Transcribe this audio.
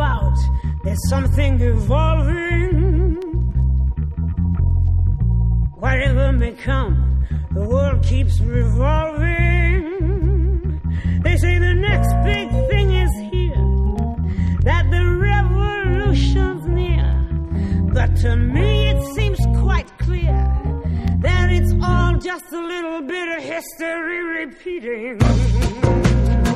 about. There's something evolving. Whatever may come, the world keeps revolving. They say the next big thing is here, that the revolution's near. But to me it seems quite clear that it's all just a little bit of history repeating.